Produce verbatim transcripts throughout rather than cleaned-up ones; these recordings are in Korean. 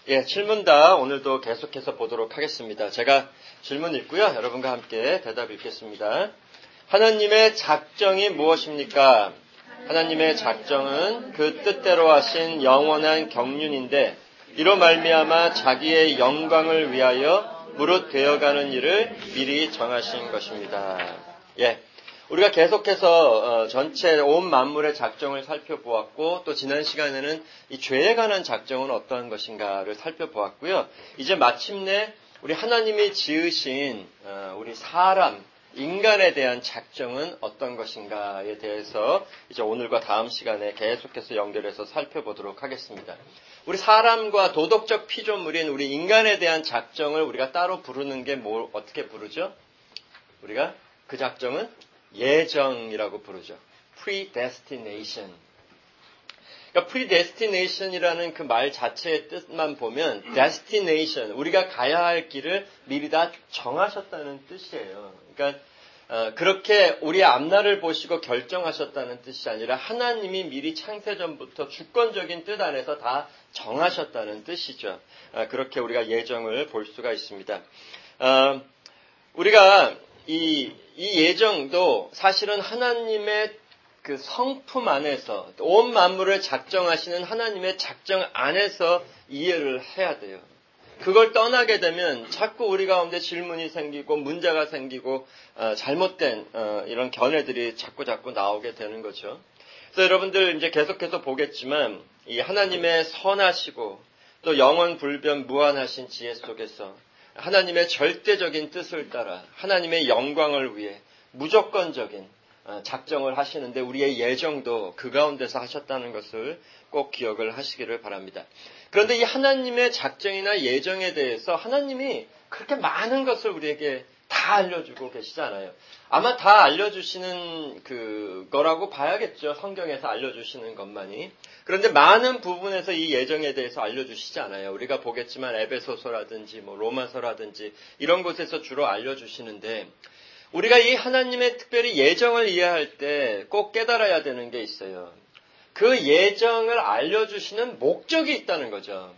예, 질문다 오늘도 계속해서 보도록 하겠습니다. 제가 질문 읽고요. 여러분과 함께 대답 읽겠습니다. 하나님의 작정이 무엇입니까? 하나님의 작정은 그 뜻대로 하신 영원한 경륜인데 이로 말미암아 자기의 영광을 위하여 무릇 되어가는 일을 미리 정하신 것입니다. 예, 우리가 계속해서 전체 온 만물의 작정을 살펴보았고 또 지난 시간에는 이 죄에 관한 작정은 어떠한 것인가를 살펴보았고요. 이제 마침내 우리 하나님이 지으신 우리 사람, 인간에 대한 작정은 어떤 것인가에 대해서 이제 오늘과 다음 시간에 계속해서 연결해서 살펴보도록 하겠습니다. 우리 사람과 도덕적 피조물인 우리 인간에 대한 작정을 우리가 따로 부르는 게 뭘 어떻게 부르죠? 우리가 그 작정은 예정이라고 부르죠. predestination. 그러니까 predestination이라는 그 말 자체의 뜻만 보면 destination, 우리가 가야 할 길을 미리 다 정하셨다는 뜻이에요. 그러니까 어, 그렇게 우리의 앞날을 보시고 결정하셨다는 뜻이 아니라 하나님이 미리 창세전부터 주권적인 뜻 안에서 다 정하셨다는 뜻이죠. 어, 그렇게 우리가 예정을 볼 수가 있습니다. 어, 우리가 이, 이 예정도 사실은 하나님의 그 성품 안에서 온 만물을 작정하시는 하나님의 작정 안에서 이해를 해야 돼요. 그걸 떠나게 되면 자꾸 우리 가운데 질문이 생기고 문제가 생기고 어, 잘못된 어, 이런 견해들이 자꾸 자꾸 나오게 되는 거죠. 그래서 여러분들 이제 계속해서 보겠지만 이 하나님의 선하시고 또 영원 불변 무한하신 지혜 속에서 하나님의 절대적인 뜻을 따라 하나님의 영광을 위해 무조건적인 작정을 하시는데 우리의 예정도 그 가운데서 하셨다는 것을 꼭 기억을 하시기를 바랍니다. 그런데 이 하나님의 작정이나 예정에 대해서 하나님이 그렇게 많은 것을 우리에게 다 알려주고 계시잖아요. 아마 다 알려주시는 그거라고 봐야겠죠. 성경에서 알려주시는 것만이. 그런데 많은 부분에서 이 예정에 대해서 알려주시지 않아요. 우리가 보겠지만 에베소서라든지 뭐 로마서라든지 이런 곳에서 주로 알려주시는데 우리가 이 하나님의 특별히 예정을 이해할 때 꼭 깨달아야 되는 게 있어요. 그 예정을 알려주시는 목적이 있다는 거죠.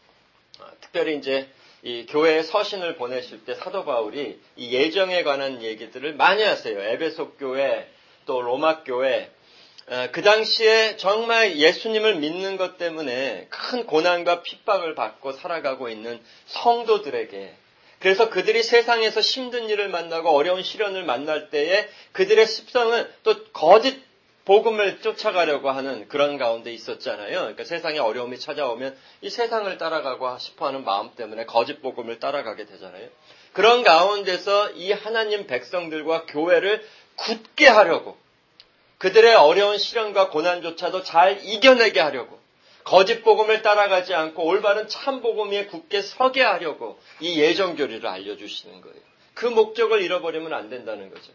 특별히 이제 이 교회에 서신을 보내실 때 사도 바울이 이 예정에 관한 얘기들을 많이 하세요. 에베소 교회, 또 로마 교회. 그 당시에 정말 예수님을 믿는 것 때문에 큰 고난과 핍박을 받고 살아가고 있는 성도들에게, 그래서 그들이 세상에서 힘든 일을 만나고 어려운 시련을 만날 때에 그들의 습성은 또 거짓 복음을 쫓아가려고 하는 그런 가운데 있었잖아요. 그러니까 세상에 어려움이 찾아오면 이 세상을 따라가고 싶어하는 마음 때문에 거짓 복음을 따라가게 되잖아요. 그런 가운데서 이 하나님 백성들과 교회를 굳게 하려고, 그들의 어려운 시련과 고난조차도 잘 이겨내게 하려고, 거짓 복음을 따라가지 않고 올바른 참 복음 위에 굳게 서게 하려고 이 예정 교리를 알려주시는 거예요. 그 목적을 잃어버리면 안 된다는 거죠.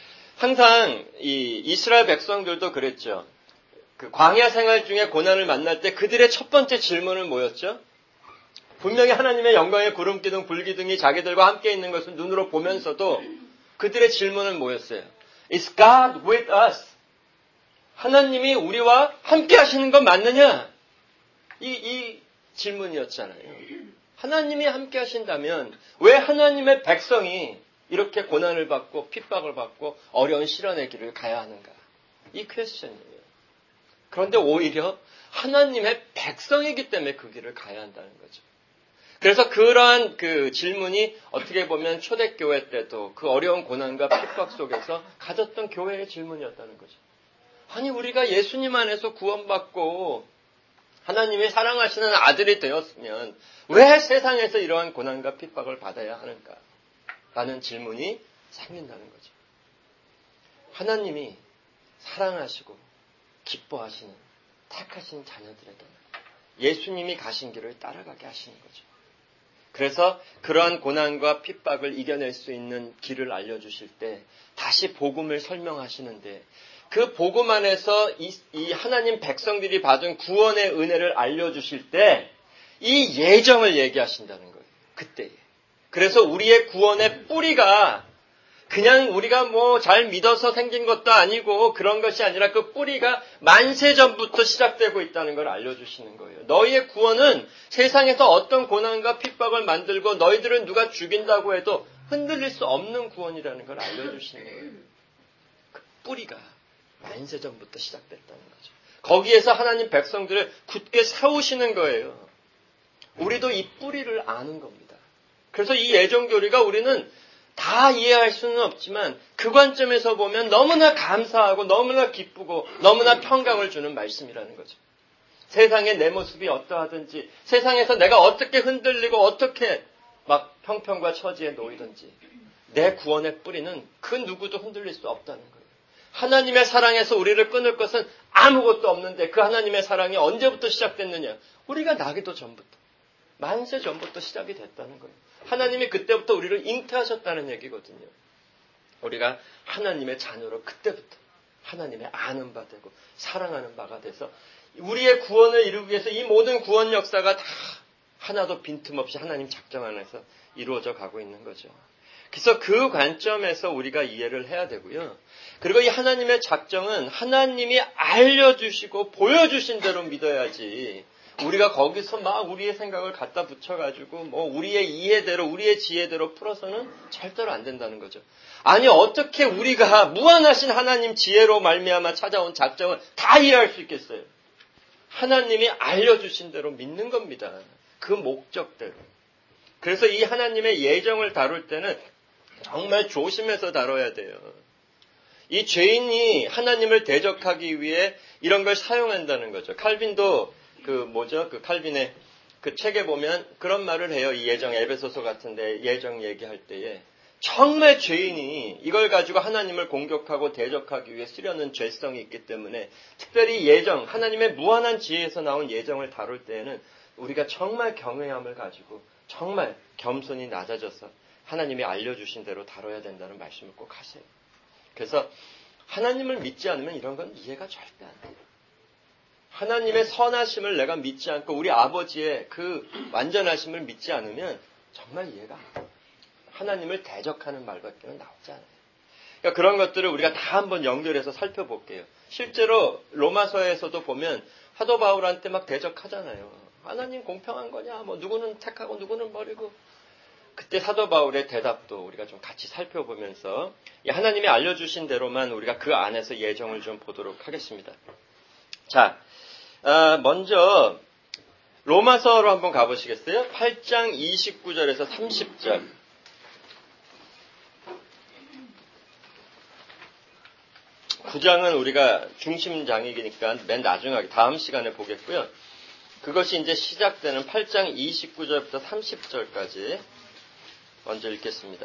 항상 이 이스라엘 백성들도 그랬죠. 그 광야 생활 중에 고난을 만날 때 그들의 첫 번째 질문은 뭐였죠? 분명히 하나님의 영광의 구름 기둥, 불 기둥이 자기들과 함께 있는 것을 눈으로 보면서도 그들의 질문은 뭐였어요? Is God with us? 하나님이 우리와 함께 하시는 건 맞느냐? 이, 이 질문이었잖아요. 하나님이 함께 하신다면 왜 하나님의 백성이 이렇게 고난을 받고 핍박을 받고 어려운 시련의 길을 가야 하는가? 이 퀘스천이에요. 그런데 오히려 하나님의 백성이기 때문에 그 길을 가야 한다는 거죠. 그래서 그러한 그 질문이 어떻게 보면 초대교회 때도 그 어려운 고난과 핍박 속에서 가졌던 교회의 질문이었다는 거죠. 아니, 우리가 예수님 안에서 구원받고 하나님이 사랑하시는 아들이 되었으면 왜 세상에서 이러한 고난과 핍박을 받아야 하는가? 라는 질문이 생긴다는 거죠. 하나님이 사랑하시고 기뻐하시는 택하신 자녀들에게는 예수님이 가신 길을 따라가게 하시는 거죠. 그래서 그러한 고난과 핍박을 이겨낼 수 있는 길을 알려주실 때 다시 복음을 설명하시는데 그 복음 안에서 이, 이 하나님 백성들이 받은 구원의 은혜를 알려주실 때 이 예정을 얘기하신다는 거예요. 그때에. 그래서 우리의 구원의 뿌리가 그냥 우리가 뭐 잘 믿어서 생긴 것도 아니고 그런 것이 아니라 그 뿌리가 만세 전부터 시작되고 있다는 걸 알려주시는 거예요. 너희의 구원은 세상에서 어떤 고난과 핍박을 만들고 너희들은 누가 죽인다고 해도 흔들릴 수 없는 구원이라는 걸 알려주시는 거예요. 그 뿌리가 만세 전부터 시작됐다는 거죠. 거기에서 하나님 백성들을 굳게 세우시는 거예요. 우리도 이 뿌리를 아는 겁니다. 그래서 이 예정교리가 우리는 다 이해할 수는 없지만 그 관점에서 보면 너무나 감사하고 너무나 기쁘고 너무나 평강을 주는 말씀이라는 거죠. 세상에 내 모습이 어떠하든지 세상에서 내가 어떻게 흔들리고 어떻게 막 형편과 처지에 놓이든지 내 구원의 뿌리는 그 누구도 흔들릴 수 없다는 거예요. 하나님의 사랑에서 우리를 끊을 것은 아무것도 없는데 그 하나님의 사랑이 언제부터 시작됐느냐? 우리가 나기도 전부터, 만세 전부터 시작이 됐다는 거예요. 하나님이 그때부터 우리를 잉태하셨다는 얘기거든요. 우리가 하나님의 자녀로 그때부터 하나님의 아는 바 되고 사랑하는 바가 돼서 우리의 구원을 이루기 위해서 이 모든 구원 역사가 다 하나도 빈틈없이 하나님 작정 안에서 이루어져 가고 있는 거죠. 그래서 그 관점에서 우리가 이해를 해야 되고요. 그리고 이 하나님의 작정은 하나님이 알려주시고 보여주신 대로 믿어야지 우리가 거기서 막 우리의 생각을 갖다 붙여가지고 뭐 우리의 이해대로 우리의 지혜대로 풀어서는 절대로 안 된다는 거죠. 아니 어떻게 우리가 무한하신 하나님 지혜로 말미암아 찾아온 작정을 다 이해할 수 있겠어요. 하나님이 알려주신 대로 믿는 겁니다. 그 목적대로. 그래서 이 하나님의 예정을 다룰 때는 정말 조심해서 다뤄야 돼요. 이 죄인이 하나님을 대적하기 위해 이런 걸 사용한다는 거죠. 칼빈도 그 뭐죠? 그 칼빈의 그 책에 보면 그런 말을 해요. 이 예정 에베소서 같은데 예정 얘기할 때에 정말 죄인이 이걸 가지고 하나님을 공격하고 대적하기 위해 쓰려는 죄성이 있기 때문에 특별히 예정, 하나님의 무한한 지혜에서 나온 예정을 다룰 때에는 우리가 정말 경외함을 가지고 정말 겸손히 낮아져서 하나님이 알려주신 대로 다뤄야 된다는 말씀을 꼭 하세요. 그래서 하나님을 믿지 않으면 이런 건 이해가 절대 안 돼요. 하나님의 선하심을 내가 믿지 않고 우리 아버지의 그 완전하심을 믿지 않으면 정말 이해가 안 돼요. 하나님을 대적하는 말밖에 나오지 않아요. 그러니까 그런 것들을 우리가 다 한번 연결해서 살펴볼게요. 실제로 로마서에서도 보면 사도 바울한테 막 대적하잖아요. 하나님 공평한 거냐? 뭐 누구는 택하고 누구는 버리고. 그때 사도 바울의 대답도 우리가 좀 같이 살펴보면서 하나님이 알려주신 대로만 우리가 그 안에서 예정을 좀 보도록 하겠습니다. 자, 먼저 로마서로 한번 가보시겠어요? 팔 장 이십구 절에서 삼십 절. 구 장은 우리가 중심장이니까 맨 나중에 다음 시간에 보겠고요. 그것이 이제 시작되는 팔 장 이십구 절부터 삼십 절까지 먼저 읽겠습니다.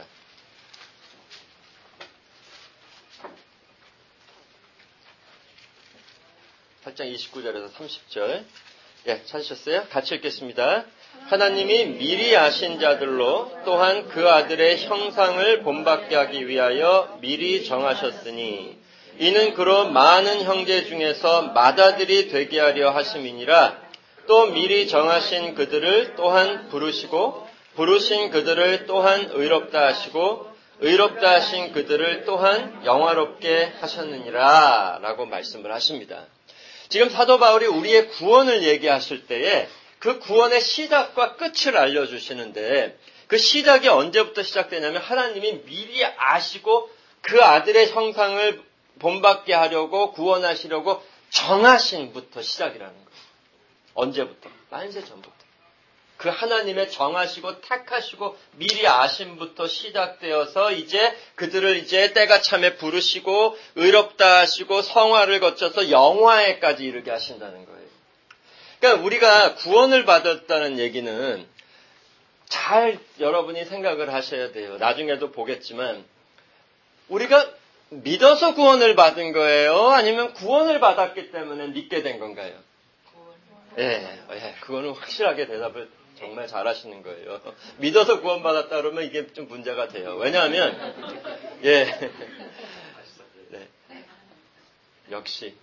팔 장 이십구 절에서 삼십 절. 예, 찾으셨어요? 같이 읽겠습니다. 하나님이 미리 아신 자들로 또한 그 아들의 형상을 본받게 하기 위하여 미리 정하셨으니 이는 그로 많은 형제 중에서 맏아들이 되게 하려 하심이니라. 또 미리 정하신 그들을 또한 부르시고 부르신 그들을 또한 의롭다 하시고 의롭다 하신 그들을 또한 영화롭게 하셨느니라 라고 말씀을 하십니다. 지금 사도 바울이 우리의 구원을 얘기하실 때에 그 구원의 시작과 끝을 알려주시는데 그 시작이 언제부터 시작되냐면 하나님이 미리 아시고 그 아들의 형상을 본받게 하려고 구원하시려고 정하신부터 시작이라는 거예요. 언제부터? 만세 전부터. 그 하나님의 정하시고 택하시고 미리 아심부터 시작되어서 이제 그들을 이제 때가 참에 부르시고 의롭다 하시고 성화를 거쳐서 영화에까지 이르게 하신다는 거예요. 그러니까 우리가 구원을 받았다는 얘기는 잘 여러분이 생각을 하셔야 돼요. 나중에도 보겠지만 우리가 믿어서 구원을 받은 거예요? 아니면 구원을 받았기 때문에 믿게 된 건가요? 예, 예, 그거는 확실하게 대답을 정말 잘하시는 거예요. 믿어서 구원받았다 그러면 이게 좀 문제가 돼요. 왜냐하면, 예, 네, 역시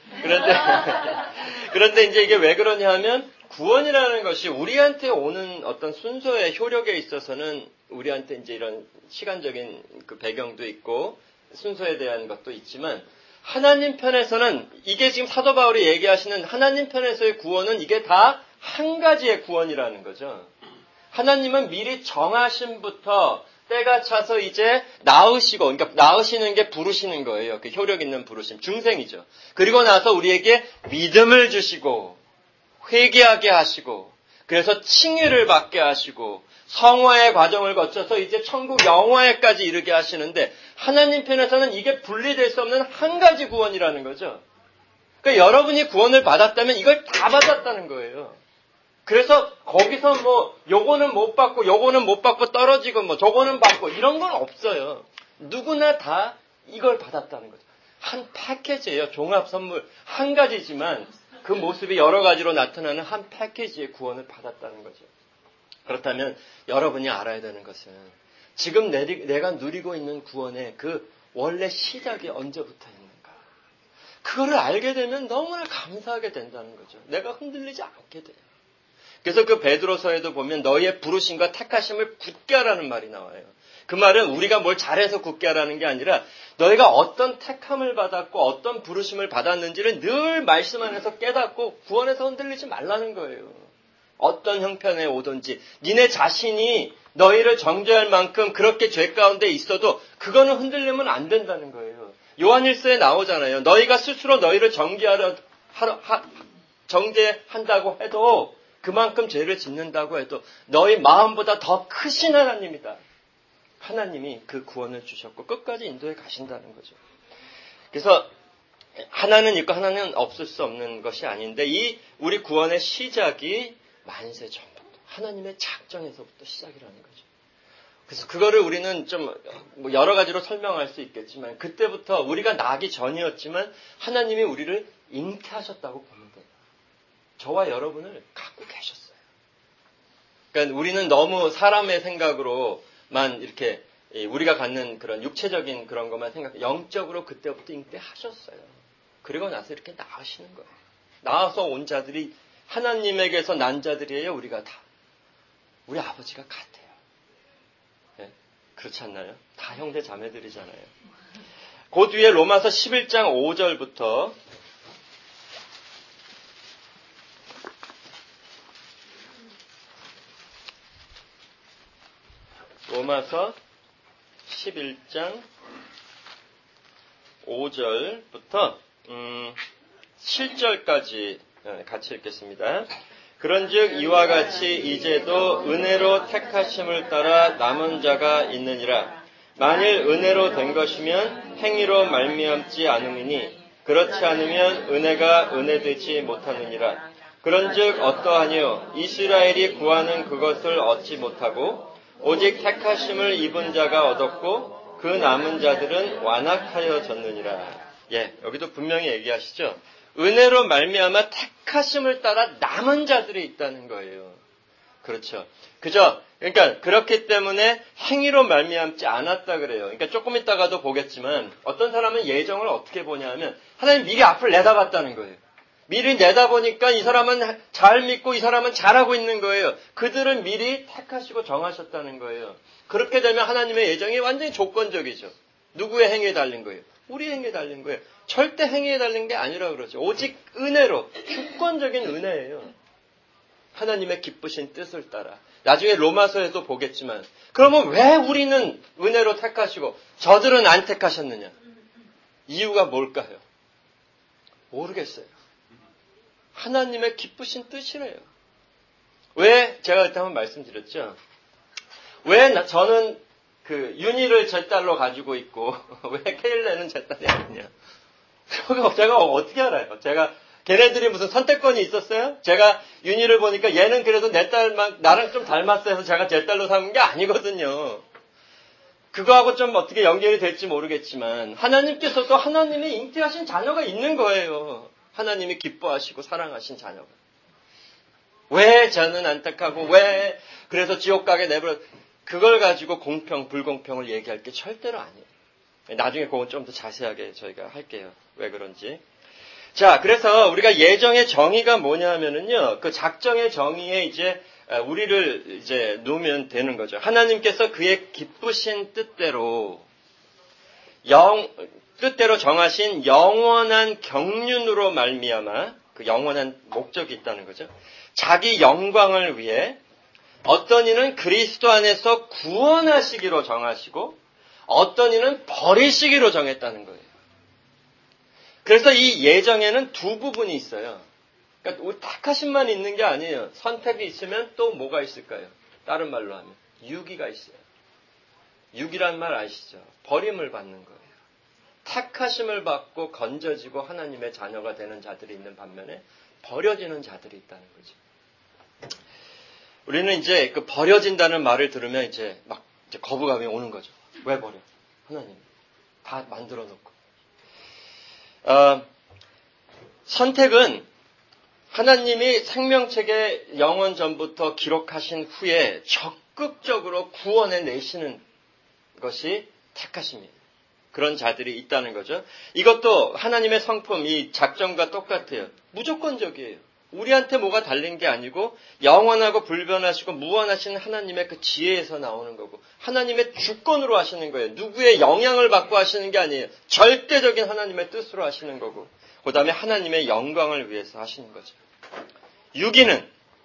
그런데, 그런데 이제 이게 왜 그러냐 하면 구원이라는 것이 우리한테 오는 어떤 순서의 효력에 있어서는 우리한테 이제 이런 시간적인 그 배경도 있고 순서에 대한 것도 있지만 하나님 편에서는 이게 지금 사도 바울이 얘기하시는 하나님 편에서의 구원은 이게 다 한 가지의 구원이라는 거죠. 하나님은 미리 정하심부터 때가 차서 이제 낳으시고, 그러니까 낳으시는 게 부르시는 거예요. 그 효력 있는 부르심, 중생이죠. 그리고 나서 우리에게 믿음을 주시고, 회개하게 하시고, 그래서 칭의를 받게 하시고, 성화의 과정을 거쳐서 이제 천국 영화에까지 이르게 하시는데, 하나님 편에서는 이게 분리될 수 없는 한 가지 구원이라는 거죠. 그러니까 여러분이 구원을 받았다면 이걸 다 받았다는 거예요. 그래서 거기서 뭐 요거는 못 받고 요거는 못 받고 떨어지고 뭐 저거는 받고 이런 건 없어요. 누구나 다 이걸 받았다는 거죠. 한 패키지예요. 종합 선물 한 가지지만 그 모습이 여러 가지로 나타나는 한 패키지의 구원을 받았다는 거죠. 그렇다면 여러분이 알아야 되는 것은 지금 내리, 내가 누리고 있는 구원의 그 원래 시작이 언제부터 있는가. 그거를 알게 되면 너무나 감사하게 된다는 거죠. 내가 흔들리지 않게 돼요. 그래서 그 베드로서에도 보면 너희의 부르심과 택하심을 굳게 하라는 말이 나와요. 그 말은 우리가 뭘 잘해서 굳게 하라는 게 아니라 너희가 어떤 택함을 받았고 어떤 부르심을 받았는지를 늘 말씀 안에서 깨닫고 구원에서 흔들리지 말라는 거예요. 어떤 형편에 오든지 니네 자신이 너희를 정죄할 만큼 그렇게 죄 가운데 있어도 그거는 흔들리면 안 된다는 거예요. 요한일서에 나오잖아요. 너희가 스스로 너희를 정죄하려 하러, 하, 정죄한다고 해도 그만큼 죄를 짓는다고 해도 너희 마음보다 더 크신 하나님이다. 하나님이 그 구원을 주셨고 끝까지 인도해 가신다는 거죠. 그래서 하나는 있고 하나는 없을 수 없는 것이 아닌데 이 우리 구원의 시작이 만세 전부터 하나님의 작정에서부터 시작이라는 거죠. 그래서 그거를 우리는 좀 여러 가지로 설명할 수 있겠지만 그때부터 우리가 나기 전이었지만 하나님이 우리를 잉태하셨다고 보면 돼요. 저와 여러분을 갖고 계셨어요. 그러니까 우리는 너무 사람의 생각으로만 이렇게 우리가 갖는 그런 육체적인 그런 것만 생각해 영적으로 그때부터 잉태하셨어요. 그리고 나서 이렇게 나으시는 거예요. 나와서 온 자들이 하나님에게서 난 자들이에요. 우리가 다. 우리 아버지가 같아요. 네? 그렇지 않나요? 다 형제 자매들이잖아요. 그 뒤에 로마서 십일 장 오 절부터 로마서 십일 장 오 절부터 음, 칠 절까지 같이 읽겠습니다. 그런즉 이와 같이 이제도 은혜로 택하심을 따라 남은 자가 있느니라. 만일 은혜로 된 것이면 행위로 말미암지 않음이니 그렇지 않으면 은혜가 은혜되지 못하느니라. 그런즉 어떠하뇨? 이스라엘이 구하는 그것을 얻지 못하고 오직 택하심을 입은 자가 얻었고 그 남은 자들은 완악하여졌느니라. 예, 여기도 분명히 얘기하시죠. 은혜로 말미암아 택하심을 따라 남은 자들이 있다는 거예요. 그렇죠. 그죠? 그러니까 그렇기 때문에 행위로 말미암지 않았다 그래요. 그러니까 조금 있다가도 보겠지만 어떤 사람은 예정을 어떻게 보냐면 하나님 미리 앞을 내다봤다는 거예요. 미리 내다보니까 이 사람은 잘 믿고 이 사람은 잘하고 있는 거예요. 그들은 미리 택하시고 정하셨다는 거예요. 그렇게 되면 하나님의 예정이 완전히 조건적이죠. 누구의 행위에 달린 거예요? 우리 행위에 달린 거예요. 절대 행위에 달린 게 아니라 그러죠. 오직 은혜로, 주권적인 은혜예요. 하나님의 기쁘신 뜻을 따라. 나중에 로마서에도 보겠지만 그러면 왜 우리는 은혜로 택하시고 저들은 안 택하셨느냐? 이유가 뭘까요? 모르겠어요. 하나님의 기쁘신 뜻이래요. 왜 제가 그때 한번 말씀드렸죠. 왜 나, 저는 그 윤희를 제 딸로 가지고 있고 왜 케일레는 제 딸이 아니냐. 제가 어떻게 알아요? 제가 걔네들이 무슨 선택권이 있었어요? 제가 윤희를 보니까 얘는 그래도 내 딸만 나랑 좀 닮았어 해서 제가 제 딸로 삼은 게 아니거든요. 그거하고 좀 어떻게 연결이 될지 모르겠지만 하나님께서도 하나님의 잉태하신 자녀가 있는 거예요. 하나님이 기뻐하시고 사랑하신 자녀가. 왜 저는 안타까고 왜 그래서 지옥 가게 내버려 그걸 가지고 공평 불공평을 얘기할 게 절대로 아니에요. 나중에 그건 좀 더 자세하게 저희가 할게요. 왜 그런지. 자, 그래서 우리가 예정의 정의가 뭐냐 하면은요, 그 작정의 정의에 이제 우리를 이제 놓으면 되는 거죠. 하나님께서 그의 기쁘신 뜻대로 영, 뜻대로 정하신 영원한 경륜으로 말미암아 그 영원한 목적이 있다는 거죠. 자기 영광을 위해 어떤 이는 그리스도 안에서 구원하시기로 정하시고 어떤 이는 버리시기로 정했다는 거예요. 그래서 이 예정에는 두 부분이 있어요. 그러니까 우리 택하심만 있는 게 아니에요. 선택이 있으면 또 뭐가 있을까요? 다른 말로 하면 유기가 있어요. 유기란 말 아시죠? 버림을 받는 거예요. 택하심을 받고 건져지고 하나님의 자녀가 되는 자들이 있는 반면에 버려지는 자들이 있다는 거죠. 우리는 이제 그 버려진다는 말을 들으면 이제 막 이제 거부감이 오는 거죠. 왜 버려? 하나님 다 만들어 놓고. 어, 선택은 하나님이 생명책에 영원 전부터 기록하신 후에 적극적으로 구원해 내시는 것이 택하심이에요. 그런 자들이 있다는 거죠. 이것도 하나님의 성품, 이 작정과 똑같아요. 무조건적이에요. 우리한테 뭐가 달린 게 아니고 영원하고 불변하시고 무한하신 하나님의 그 지혜에서 나오는 거고 하나님의 주권으로 하시는 거예요. 누구의 영향을 받고 하시는 게 아니에요. 절대적인 하나님의 뜻으로 하시는 거고 그 다음에 하나님의 영광을 위해서 하시는 거죠. 유기는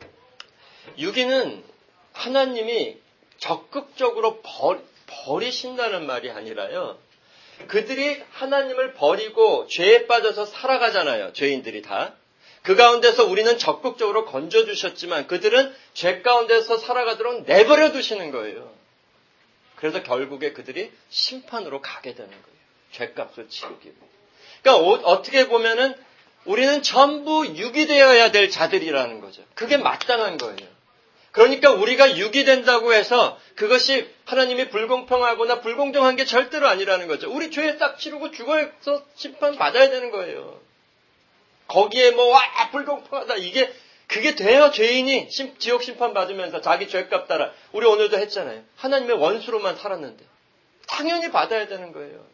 유기는 하나님이 적극적으로 버, 버리신다는 말이 아니라요. 그들이 하나님을 버리고 죄에 빠져서 살아가잖아요. 죄인들이 다. 그 가운데서 우리는 적극적으로 건져주셨지만 그들은 죄 가운데서 살아가도록 내버려 두시는 거예요. 그래서 결국에 그들이 심판으로 가게 되는 거예요. 죄값을 치르기 위해. 그러니까 어떻게 보면은 우리는 전부 유기되어야 될 자들이라는 거죠. 그게 마땅한 거예요. 그러니까 우리가 유기된다고 해서 그것이 하나님이 불공평하거나 불공정한 게 절대로 아니라는 거죠. 우리 죄에 싹 치르고 죽어서 심판 받아야 되는 거예요. 거기에 뭐, 와, 불공평하다. 이게, 그게 돼요, 죄인이. 심, 지옥 심판 받으면서 자기 죄값 따라. 우리 오늘도 했잖아요. 하나님의 원수로만 살았는데. 당연히 받아야 되는 거예요.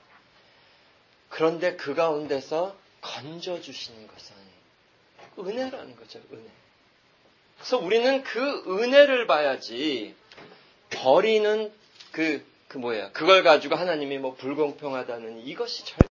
그런데 그 가운데서 건져주시는 것은 은혜라는 거죠, 은혜. 그래서 우리는 그 은혜를 봐야지, 버리는 그, 그 뭐야. 그걸 가지고 하나님이 뭐 불공평하다는 이것이 절